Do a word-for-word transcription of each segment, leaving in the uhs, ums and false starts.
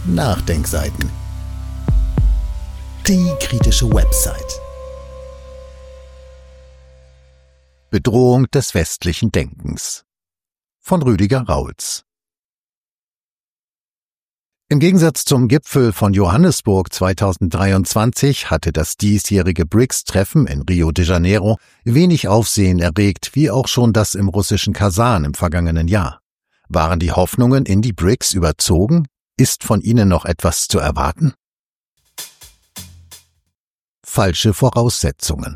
Nachdenkseiten. Die kritische Website. Bedrohung des westlichen Denkens von Rüdiger Rauls. Im Gegensatz zum Gipfel von Johannesburg zweitausenddreiundzwanzig hatte das diesjährige B R I C S-Treffen in Rio de Janeiro wenig Aufsehen erregt, wie auch schon das im russischen Kasan im vergangenen Jahr. Waren die Hoffnungen in die B R I C S überzogen? Ist von ihnen noch etwas zu erwarten? Falsche Voraussetzungen.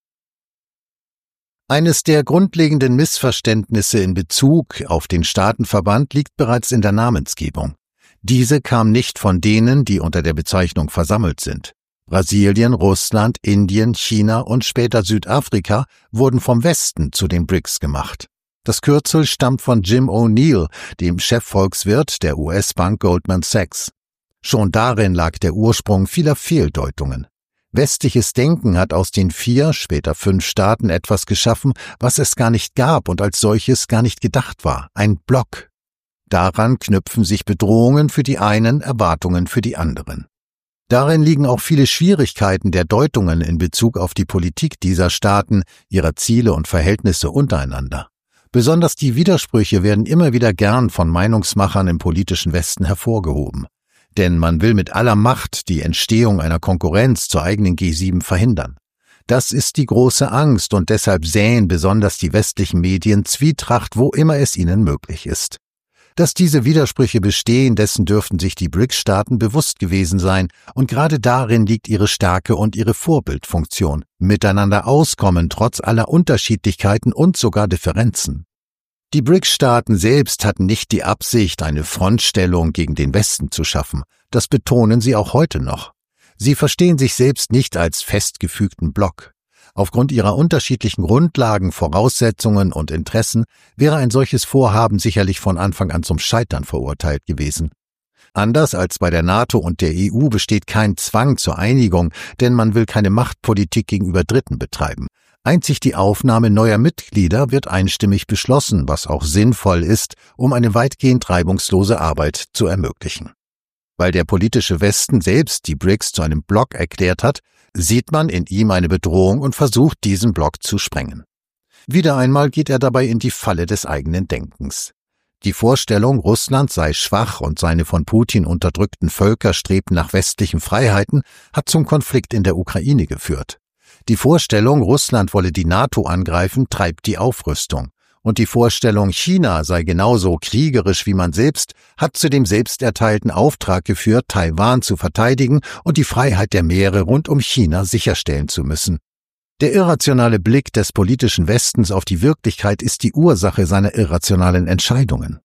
Eines der grundlegenden Missverständnisse in Bezug auf den Staatenverband liegt bereits in der Namensgebung. Diese kam nicht von denen, die unter der Bezeichnung versammelt sind. Brasilien, Russland, Indien, China und später Südafrika wurden vom Westen zu den B R I C S gemacht. Das Kürzel stammt von Jim O'Neill, dem Chefvolkswirt der U S-Bank Goldman Sachs. Schon darin lag der Ursprung vieler Fehldeutungen. Westliches Denken hat aus den vier, später fünf Staaten etwas geschaffen, was es gar nicht gab und als solches gar nicht gedacht war, ein Block. Daran knüpfen sich Bedrohungen für die einen, Erwartungen für die anderen. Darin liegen auch viele Schwierigkeiten der Deutungen in Bezug auf die Politik dieser Staaten, ihrer Ziele und Verhältnisse untereinander. Besonders die Widersprüche werden immer wieder gern von Meinungsmachern im politischen Westen hervorgehoben. Denn man will mit aller Macht die Entstehung einer Konkurrenz zur eigenen G sieben verhindern. Das ist die große Angst und deshalb säen besonders die westlichen Medien Zwietracht, wo immer es ihnen möglich ist. Dass diese Widersprüche bestehen, dessen dürften sich die B R I C S-Staaten bewusst gewesen sein, und gerade darin liegt ihre Stärke und ihre Vorbildfunktion, miteinander auskommen trotz aller Unterschiedlichkeiten und sogar Differenzen. Die B R I C S-Staaten selbst hatten nicht die Absicht, eine Frontstellung gegen den Westen zu schaffen, das betonen sie auch heute noch. Sie verstehen sich selbst nicht als festgefügten Block. Aufgrund ihrer unterschiedlichen Grundlagen, Voraussetzungen und Interessen wäre ein solches Vorhaben sicherlich von Anfang an zum Scheitern verurteilt gewesen. Anders als bei der NATO und der E U besteht kein Zwang zur Einigung, denn man will keine Machtpolitik gegenüber Dritten betreiben. Einzig die Aufnahme neuer Mitglieder wird einstimmig beschlossen, was auch sinnvoll ist, um eine weitgehend reibungslose Arbeit zu ermöglichen. Weil der politische Westen selbst die B R I C S zu einem Block erklärt hat, sieht man in ihm eine Bedrohung und versucht, diesen Block zu sprengen. Wieder einmal geht er dabei in die Falle des eigenen Denkens. Die Vorstellung, Russland sei schwach und seine von Putin unterdrückten Völker strebten nach westlichen Freiheiten, hat zum Konflikt in der Ukraine geführt. Die Vorstellung, Russland wolle die NATO angreifen, treibt die Aufrüstung. Und die Vorstellung, China sei genauso kriegerisch wie man selbst, hat zu dem selbsterteilten Auftrag geführt, Taiwan zu verteidigen und die Freiheit der Meere rund um China sicherstellen zu müssen. Der irrationale Blick des politischen Westens auf die Wirklichkeit ist die Ursache seiner irrationalen Entscheidungen.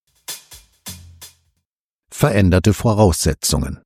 Veränderte Voraussetzungen.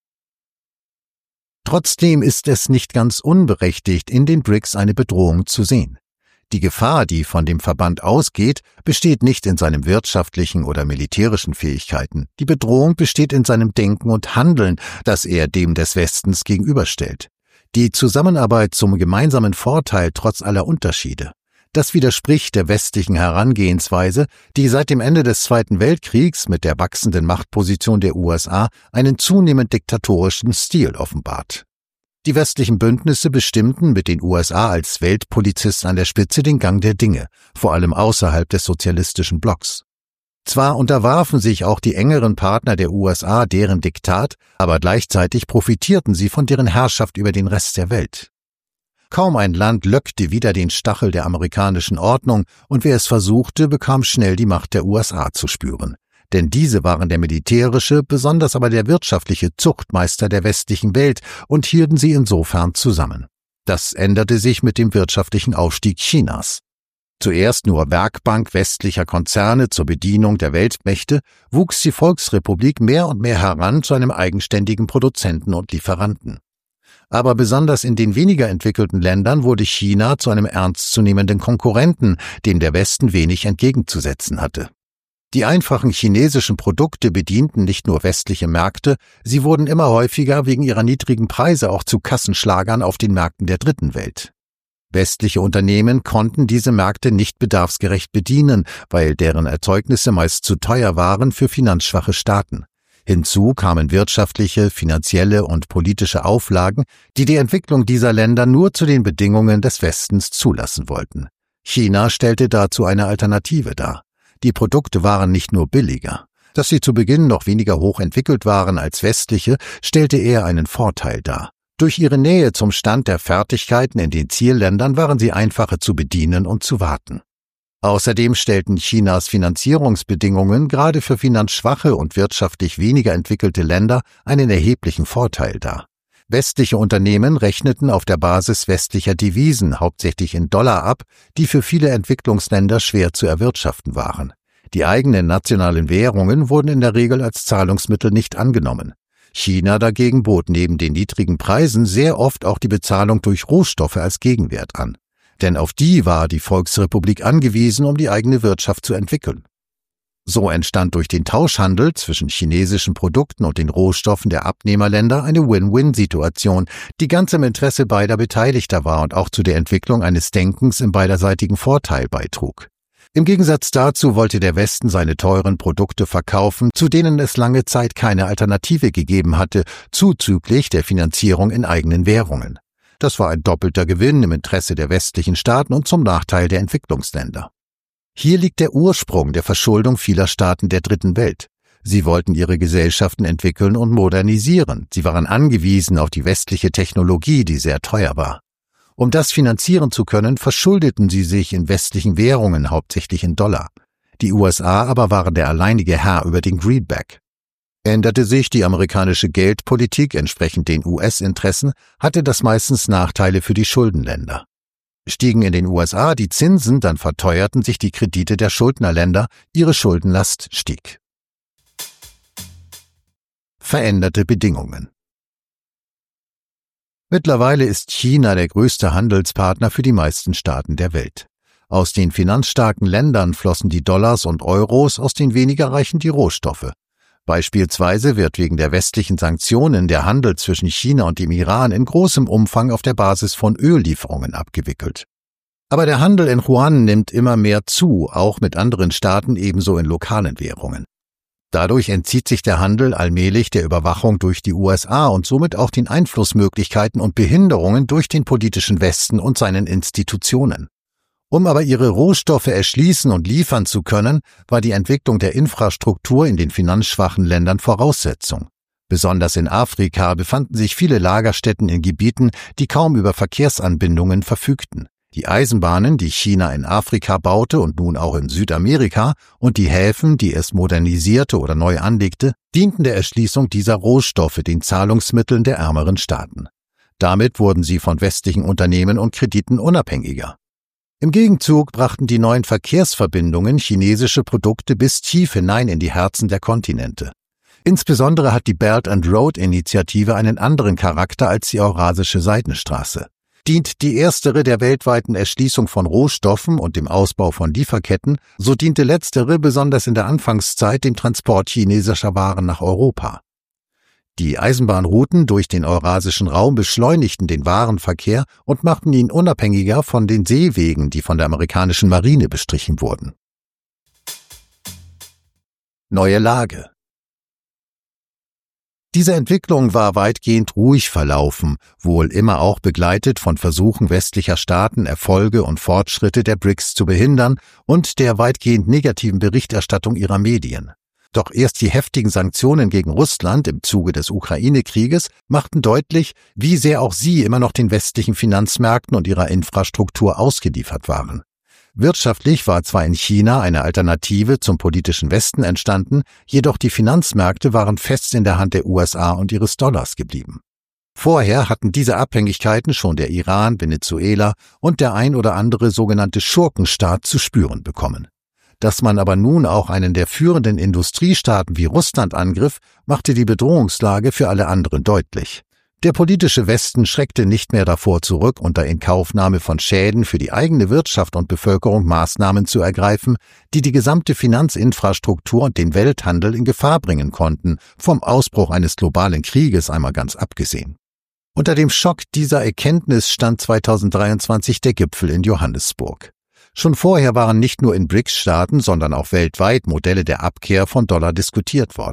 Trotzdem ist es nicht ganz unberechtigt, in den B R I C S eine Bedrohung zu sehen. Die Gefahr, die von dem Verband ausgeht, besteht nicht in seinen wirtschaftlichen oder militärischen Fähigkeiten. Die Bedrohung besteht in seinem Denken und Handeln, das er dem des Westens gegenüberstellt. Die Zusammenarbeit zum gemeinsamen Vorteil trotz aller Unterschiede. Das widerspricht der westlichen Herangehensweise, die seit dem Ende des Zweiten Weltkriegs mit der wachsenden Machtposition der U S A einen zunehmend diktatorischen Stil offenbart. Die westlichen Bündnisse bestimmten mit den U S A als Weltpolizist an der Spitze den Gang der Dinge, vor allem außerhalb des sozialistischen Blocks. Zwar unterwarfen sich auch die engeren Partner der U S A deren Diktat, aber gleichzeitig profitierten sie von deren Herrschaft über den Rest der Welt. Kaum ein Land löckte wieder den Stachel der amerikanischen Ordnung, und wer es versuchte, bekam schnell die Macht der U S A zu spüren. Denn diese waren der militärische, besonders aber der wirtschaftliche Zuchtmeister der westlichen Welt und hielten sie insofern zusammen. Das änderte sich mit dem wirtschaftlichen Aufstieg Chinas. Zuerst nur Werkbank westlicher Konzerne zur Bedienung der Weltmächte, wuchs die Volksrepublik mehr und mehr heran zu einem eigenständigen Produzenten und Lieferanten. Aber besonders in den weniger entwickelten Ländern wurde China zu einem ernstzunehmenden Konkurrenten, dem der Westen wenig entgegenzusetzen hatte. Die einfachen chinesischen Produkte bedienten nicht nur westliche Märkte, sie wurden immer häufiger wegen ihrer niedrigen Preise auch zu Kassenschlagern auf den Märkten der Dritten Welt. Westliche Unternehmen konnten diese Märkte nicht bedarfsgerecht bedienen, weil deren Erzeugnisse meist zu teuer waren für finanzschwache Staaten. Hinzu kamen wirtschaftliche, finanzielle und politische Auflagen, die die Entwicklung dieser Länder nur zu den Bedingungen des Westens zulassen wollten. China stellte dazu eine Alternative dar. Die Produkte waren nicht nur billiger. Dass sie zu Beginn noch weniger hoch entwickelt waren als westliche, stellte eher einen Vorteil dar. Durch ihre Nähe zum Stand der Fertigkeiten in den Zielländern waren sie einfacher zu bedienen und zu warten. Außerdem stellten Chinas Finanzierungsbedingungen gerade für finanzschwache und wirtschaftlich weniger entwickelte Länder einen erheblichen Vorteil dar. Westliche Unternehmen rechneten auf der Basis westlicher Devisen, hauptsächlich in Dollar ab, die für viele Entwicklungsländer schwer zu erwirtschaften waren. Die eigenen nationalen Währungen wurden in der Regel als Zahlungsmittel nicht angenommen. China dagegen bot neben den niedrigen Preisen sehr oft auch die Bezahlung durch Rohstoffe als Gegenwert an. Denn auf die war die Volksrepublik angewiesen, um die eigene Wirtschaft zu entwickeln. So entstand durch den Tauschhandel zwischen chinesischen Produkten und den Rohstoffen der Abnehmerländer eine Win-Win-Situation, die ganz im Interesse beider Beteiligter war und auch zu der Entwicklung eines Denkens im beiderseitigen Vorteil beitrug. Im Gegensatz dazu wollte der Westen seine teuren Produkte verkaufen, zu denen es lange Zeit keine Alternative gegeben hatte, zuzüglich der Finanzierung in eigenen Währungen. Das war ein doppelter Gewinn im Interesse der westlichen Staaten und zum Nachteil der Entwicklungsländer. Hier liegt der Ursprung der Verschuldung vieler Staaten der Dritten Welt. Sie wollten ihre Gesellschaften entwickeln und modernisieren. Sie waren angewiesen auf die westliche Technologie, die sehr teuer war. Um das finanzieren zu können, verschuldeten sie sich in westlichen Währungen, hauptsächlich in Dollar. Die U S A aber waren der alleinige Herr über den Greenback. Änderte sich die amerikanische Geldpolitik entsprechend den U S-Interessen, hatte das meistens Nachteile für die Schuldenländer. Stiegen in den U S A die Zinsen, dann verteuerten sich die Kredite der Schuldnerländer, ihre Schuldenlast stieg. Veränderte Bedingungen. Mittlerweile ist China der größte Handelspartner für die meisten Staaten der Welt. Aus den finanzstarken Ländern flossen die Dollars und Euros, aus den weniger reichen die Rohstoffe. Beispielsweise wird wegen der westlichen Sanktionen der Handel zwischen China und dem Iran in großem Umfang auf der Basis von Öllieferungen abgewickelt. Aber der Handel in Yuan nimmt immer mehr zu, auch mit anderen Staaten ebenso in lokalen Währungen. Dadurch entzieht sich der Handel allmählich der Überwachung durch die U S A und somit auch den Einflussmöglichkeiten und Behinderungen durch den politischen Westen und seinen Institutionen. Um aber ihre Rohstoffe erschließen und liefern zu können, war die Entwicklung der Infrastruktur in den finanzschwachen Ländern Voraussetzung. Besonders in Afrika befanden sich viele Lagerstätten in Gebieten, die kaum über Verkehrsanbindungen verfügten. Die Eisenbahnen, die China in Afrika baute und nun auch in Südamerika, und die Häfen, die es modernisierte oder neu anlegte, dienten der Erschließung dieser Rohstoffe, den Zahlungsmitteln der ärmeren Staaten. Damit wurden sie von westlichen Unternehmen und Krediten unabhängiger. Im Gegenzug brachten die neuen Verkehrsverbindungen chinesische Produkte bis tief hinein in die Herzen der Kontinente. Insbesondere hat die Belt and Road Initiative einen anderen Charakter als die Eurasische Seidenstraße. Dient die erstere der weltweiten Erschließung von Rohstoffen und dem Ausbau von Lieferketten, so diente letztere besonders in der Anfangszeit dem Transport chinesischer Waren nach Europa. Die Eisenbahnrouten durch den eurasischen Raum beschleunigten den Warenverkehr und machten ihn unabhängiger von den Seewegen, die von der amerikanischen Marine bestrichen wurden. Neue Lage. Diese Entwicklung war weitgehend ruhig verlaufen, wohl immer auch begleitet von Versuchen westlicher Staaten, Erfolge und Fortschritte der B R I C S zu behindern und der weitgehend negativen Berichterstattung ihrer Medien. Doch erst die heftigen Sanktionen gegen Russland im Zuge des Ukraine-Krieges machten deutlich, wie sehr auch sie immer noch den westlichen Finanzmärkten und ihrer Infrastruktur ausgeliefert waren. Wirtschaftlich war zwar in China eine Alternative zum politischen Westen entstanden, jedoch die Finanzmärkte waren fest in der Hand der U S A und ihres Dollars geblieben. Vorher hatten diese Abhängigkeiten schon der Iran, Venezuela und der ein oder andere sogenannte Schurkenstaat zu spüren bekommen. Dass man aber nun auch einen der führenden Industriestaaten wie Russland angriff, machte die Bedrohungslage für alle anderen deutlich. Der politische Westen schreckte nicht mehr davor zurück, unter Inkaufnahme von Schäden für die eigene Wirtschaft und Bevölkerung Maßnahmen zu ergreifen, die die gesamte Finanzinfrastruktur und den Welthandel in Gefahr bringen konnten, vom Ausbruch eines globalen Krieges einmal ganz abgesehen. Unter dem Schock dieser Erkenntnis stand zweitausenddreiundzwanzig der Gipfel in Johannesburg. Schon vorher waren nicht nur in B R I C S-Staaten, sondern auch weltweit Modelle der Abkehr von Dollar diskutiert worden.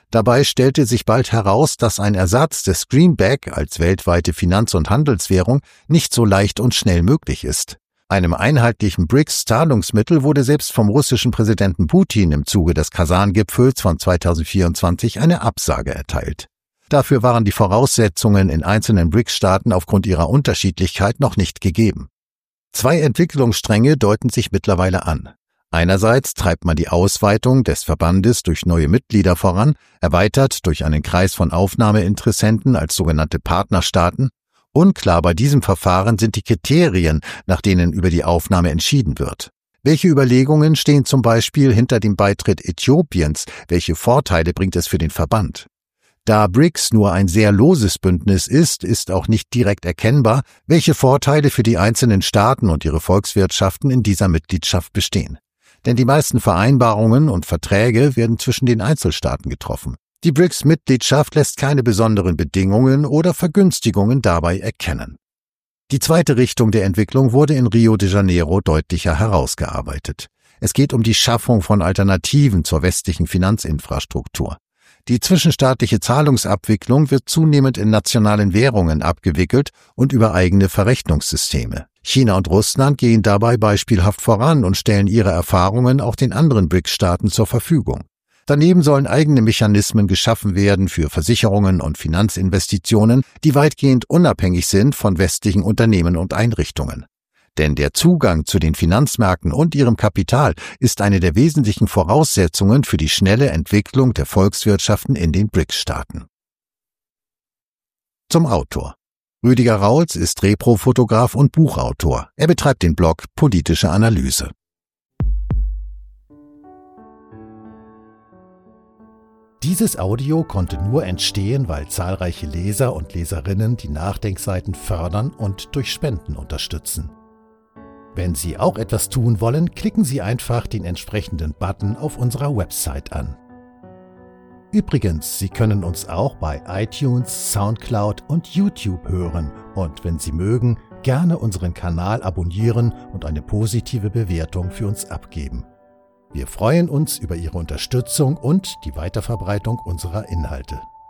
Dabei stellte sich bald heraus, dass ein Ersatz des Greenback als weltweite Finanz- und Handelswährung nicht so leicht und schnell möglich ist. Einem einheitlichen B R I C S-Zahlungsmittel wurde selbst vom russischen Präsidenten Putin im Zuge des Kasan-Gipfels von zweitausendvierundzwanzig eine Absage erteilt. Dafür waren die Voraussetzungen in einzelnen B R I C S-Staaten aufgrund ihrer Unterschiedlichkeit noch nicht gegeben. Zwei Entwicklungsstränge deuten sich mittlerweile an. Einerseits treibt man die Ausweitung des Verbandes durch neue Mitglieder voran, erweitert durch einen Kreis von Aufnahmeinteressenten als sogenannte Partnerstaaten. Unklar bei diesem Verfahren sind die Kriterien, nach denen über die Aufnahme entschieden wird. Welche Überlegungen stehen zum Beispiel hinter dem Beitritt Äthiopiens? Welche Vorteile bringt es für den Verband? Da B R I C S nur ein sehr loses Bündnis ist, ist auch nicht direkt erkennbar, welche Vorteile für die einzelnen Staaten und ihre Volkswirtschaften in dieser Mitgliedschaft bestehen. Denn die meisten Vereinbarungen und Verträge werden zwischen den Einzelstaaten getroffen. Die B R I C S-Mitgliedschaft lässt keine besonderen Bedingungen oder Vergünstigungen dabei erkennen. Die zweite Richtung der Entwicklung wurde in Rio de Janeiro deutlicher herausgearbeitet. Es geht um die Schaffung von Alternativen zur westlichen Finanzinfrastruktur. Die zwischenstaatliche Zahlungsabwicklung wird zunehmend in nationalen Währungen abgewickelt und über eigene Verrechnungssysteme. China und Russland gehen dabei beispielhaft voran und stellen ihre Erfahrungen auch den anderen B R I C S-Staaten zur Verfügung. Daneben sollen eigene Mechanismen geschaffen werden für Versicherungen und Finanzinvestitionen, die weitgehend unabhängig sind von westlichen Unternehmen und Einrichtungen. Denn der Zugang zu den Finanzmärkten und ihrem Kapital ist eine der wesentlichen Voraussetzungen für die schnelle Entwicklung der Volkswirtschaften in den B R I C S-Staaten. Zum Autor. Rüdiger Rauls ist Repro-Fotograf und Buchautor. Er betreibt den Blog Politische Analyse. Dieses Audio konnte nur entstehen, weil zahlreiche Leser und Leserinnen die Nachdenkseiten fördern und durch Spenden unterstützen. Wenn Sie auch etwas tun wollen, klicken Sie einfach den entsprechenden Button auf unserer Website an. Übrigens, Sie können uns auch bei iTunes, Soundcloud und YouTube hören und wenn Sie mögen, gerne unseren Kanal abonnieren und eine positive Bewertung für uns abgeben. Wir freuen uns über Ihre Unterstützung und die Weiterverbreitung unserer Inhalte.